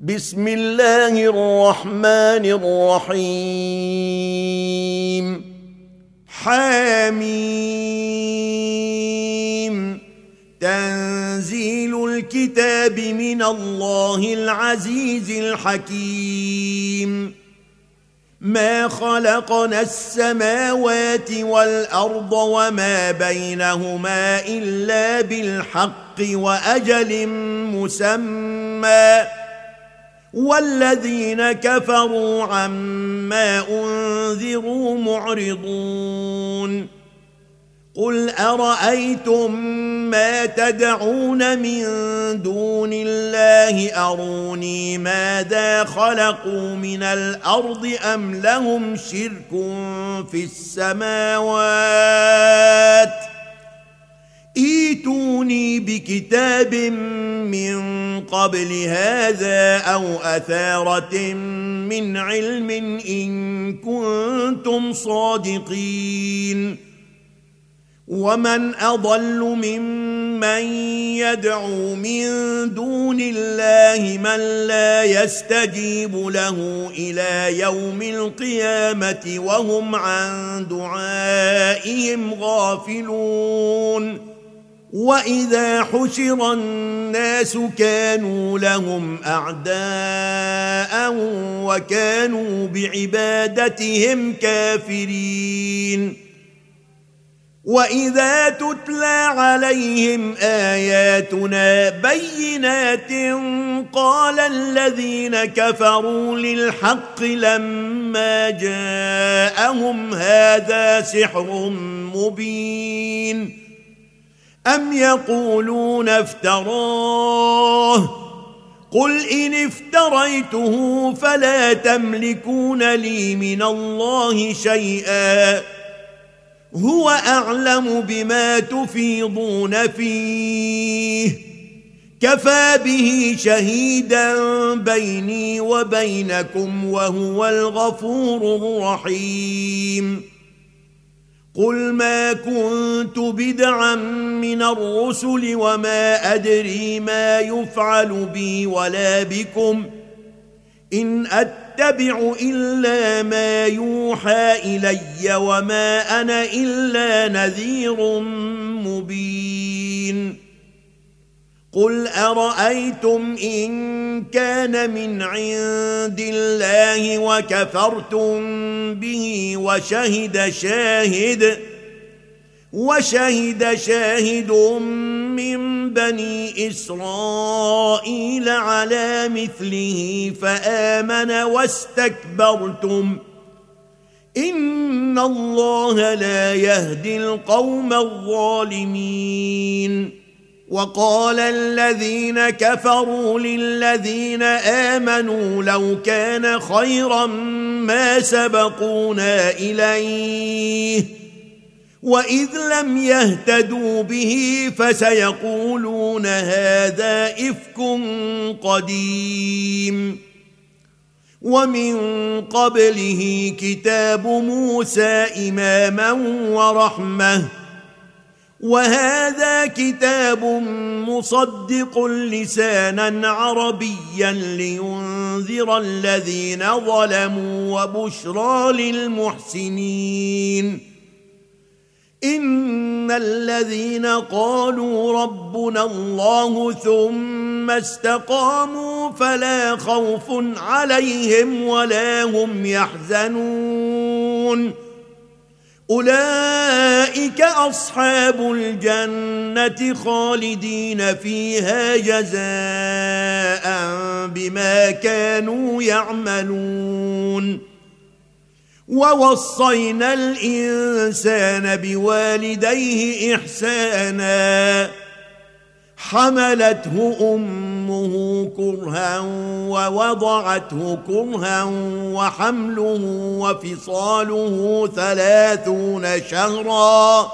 بسم الله الرحمن الرحيم حميم تنزيل الكتاب من الله العزيز الحكيم ما خلقنا السماوات والأرض وما بينهما إلا بالحق وأجل مسمى والذين كفروا عما أنذروا معرضون قل أرأيتم ما تدعون من دون الله أروني ماذا خلقوا من الأرض أم لهم شرك في السماوات ائتوني بكتاب من قبل هذا أو أثارة من علم إن كنتم صادقين ومن أضل ممن يدعو من دون الله من لا يستجيب له إلى يوم القيامة وهم عن دعائهم غافلون وإذا حشر الناس كانوا لهم أعداء وكانوا بعبادتهم كافرين وإذا تتلى عليهم آياتنا بينات قال الذين كفروا للحق لما جاءهم هذا سحر مبين أم يقولون افتراه قل إن افتريته فلا تملكون لي من الله شيئا هو أعلم بما تفيضون فيه كفى به شهيدا بيني وبينكم وهو الغفور الرحيم قل ما كنت بدعا من الرسل وما أدري ما يفعل بي ولا بكم إن أتبع إلا ما يوحى إلي وما أنا إلا نذير مبين قل أرأيتم إن كان من عند الله وكفرتم به وشهد شاهد من بني إسرائيل على مثله فآمن واستكبرتم إن الله لا يهدي القوم الظالمين وقال الذين كفروا للذين آمنوا لو كان خيرا ما سبقونا إليه وإذ لم يهتدوا به فسيقولون هذا إفك قديم ومن قبله كتاب موسى إماما ورحمة وهذا كتاب مصدق لسانا عربيا لينذر الذين ظلموا وبشرى للمحسنين إن الذين قالوا ربنا الله ثم استقاموا فلا خوف عليهم ولا هم يحزنون أولئك أصحاب الجنة خالدين فيها جزاء بما كانوا يعملون ووصينا الإنسان بوالديه إحسانا حملته أمه كرها ووضعته كرها وحمله وفصاله 30 شهرا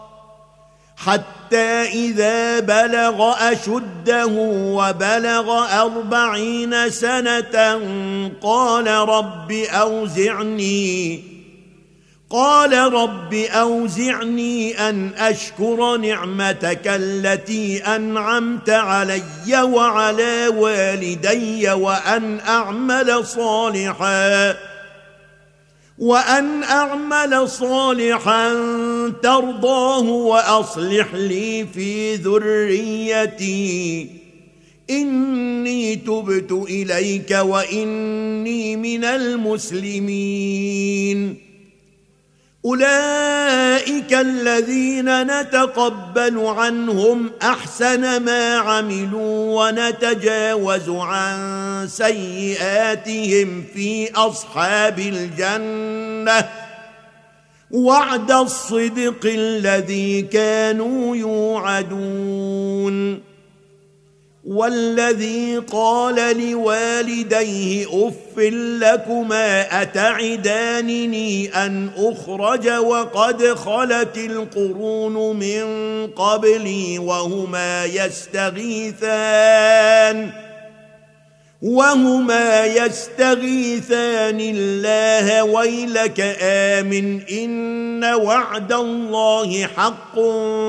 حتى إذا بلغ أشده وبلغ 40 سنة قال قال رب أوزعني أن أشكر نعمتك التي أنعمت علي وعلى والدي وأن أعمل صالحا ترضاه وأصلح لي في ذريتي إني تبت إليك وإني من المسلمين. أولئك الذين نتقبل عنهم أحسن ما عملوا ونتجاوز عن سيئاتهم في أصحاب الجنة وعد الصدق الذي كانوا يوعدون. والذي قال لوالديه أف لكما أتعدانني أن أخرج وقد خلت القرون من قبلي وهما يستغيثان الله ويلك آمن إن وعد الله حق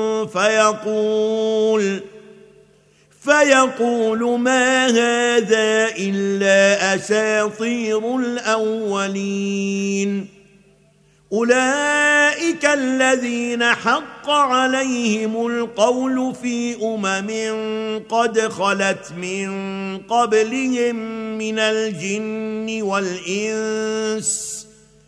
فيقول ما هذا إلا أساطير الأولين. أولئك الذين حق عليهم القول في قد خلت من قبلهم من الجن والإنس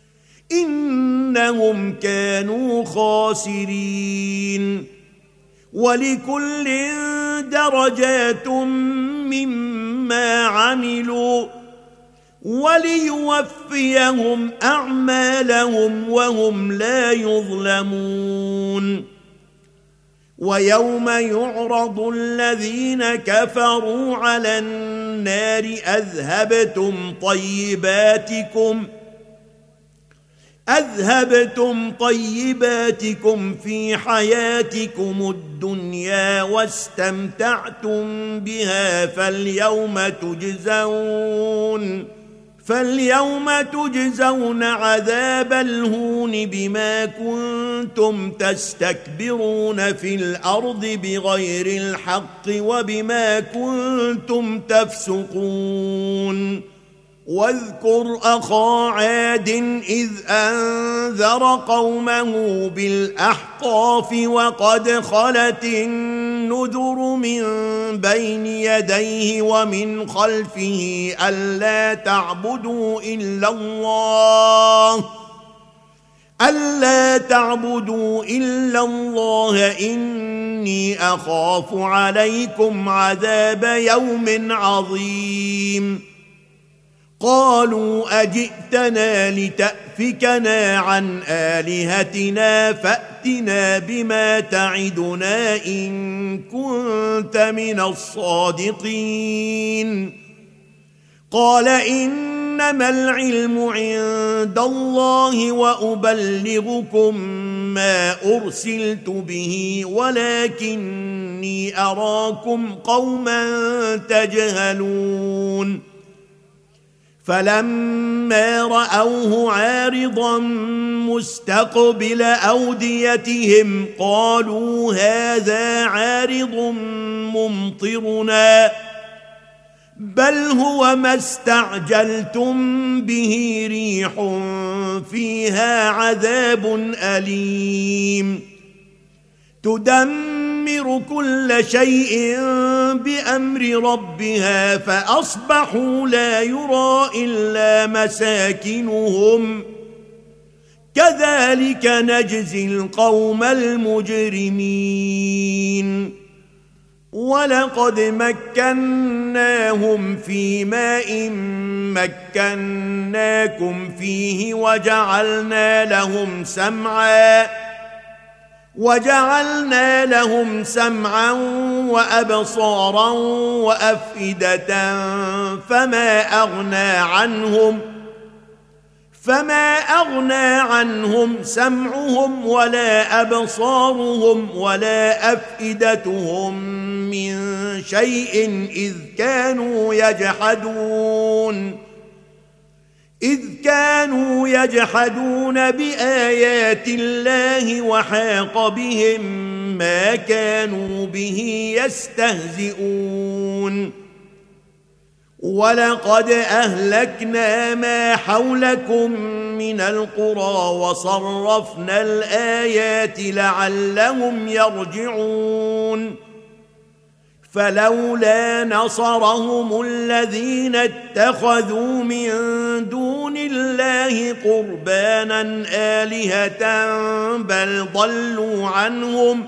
إنهم كانوا خاسرين. ولكل درجات مما عملوا وليوفيهم أعمالهم وهم لا يظلمون. ويوم يعرض الذين كفروا على النار أذهبتم طيباتكم في حياتكم الدنيا واستمتعتم بها فاليوم تجزون عذاب الهون بما كنتم تستكبرون في الأرض بغير الحق وبما كنتم تفسقون. واذكر أخا عاد إذ أنذر قومه بالأحقاف وقد خلت النذر من بين يديه ومن خلفه ألا تعبدوا إلا الله إني أخاف عليكم عذاب يوم عظيم. قالوا أجئتنا لتأفكنا عن آلهتنا فأتنا بما تعدنا إن كنت من الصادقين. قال إنما العلم عند الله وأبلغكم ما أرسلت به ولكني أراكم قوما تجهلون. فلما رأوه عارضا مستقبل أوديتهم قالوا هذا عارض ممطرنا بل هو ما استعجلتم به ريح فيها عذاب أليم تدمر كل شيء بأمر ربها فأصبحوا لا يرى إلا مساكنهم كذلك نجزي القوم المجرمين. ولقد مكناهم في ماء مكناكم فيه وجعلنا لهم سمعا وأبصارا وأفئدة فما أغنى عنهم سمعهم ولا أبصارهم ولا أفئدتهم من شيء إذ كانوا إذ كانوا يجحدون بآيات الله وحاق بهم ما كانوا به يستهزئون ولقد أهلكنا ما حولكم من القرى وصرفنا الآيات لعلهم يرجعون فلولا نصرهم الذين اتخذوا من دون الله قربانا آلهة بل ضلوا عنهم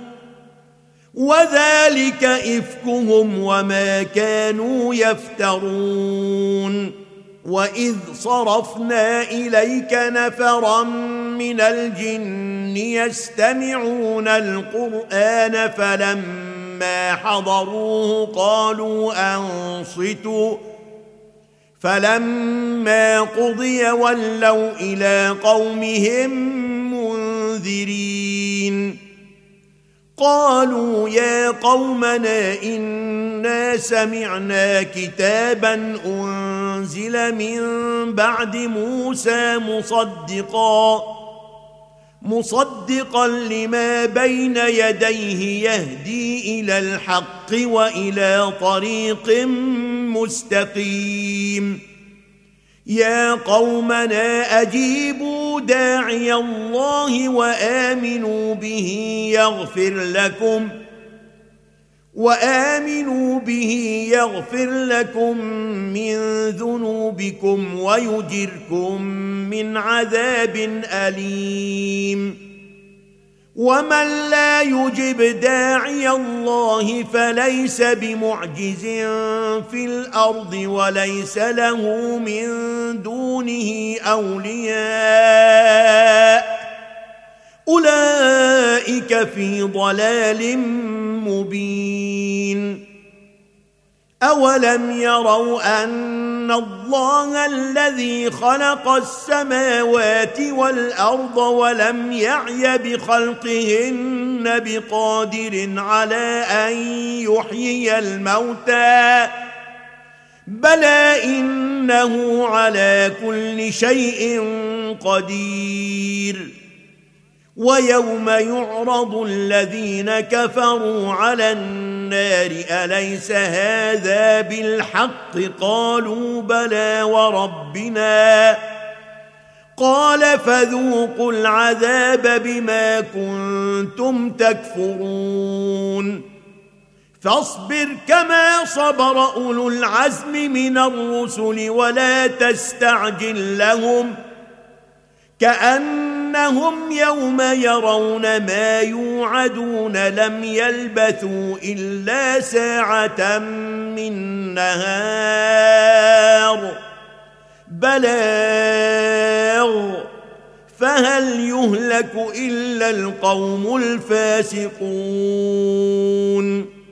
وذلك إفكهم وما كانوا يفترون وإذ صرفنا إليك نفرا من الجن يستمعون القرآن فلما حضروه قالوا أنصتوا فلما قضي ولوا إلى قومهم منذرين قالوا يا قومنا إنا سمعنا كتابا أنزل من بعد موسى مصدقا لما بين يديه يهدي إلى الحق وإلى طريق مستقيم يا قومنا أجيبوا داعي الله وآمنوا به يغفر لكم من ذنوبكم ويجركم من عذاب أليم ومن لا يجب داعي الله فليس بمعجز في الأرض وليس له من دونه أولياء أولئك في ضلال مبين أولم يروا أن الله الذي خلق السماوات والأرض ولم يعي بخلقهن بقادر على أن يحيي الموتى بلى إنه على كل شيء قدير ويوم يعرض الذين كفروا على النار أليس هذا بالحق قالوا بلى وربنا قال فذوقوا العذاب بما كنتم تكفرون فاصبر كما صبر أولو العزم من الرسل ولا تستعجل لهم كأنهم يوم يرون ما يوعدون لم يلبثوا إلا ساعة من نهار بلاغ فهل يهلك إلا القوم الفاسقون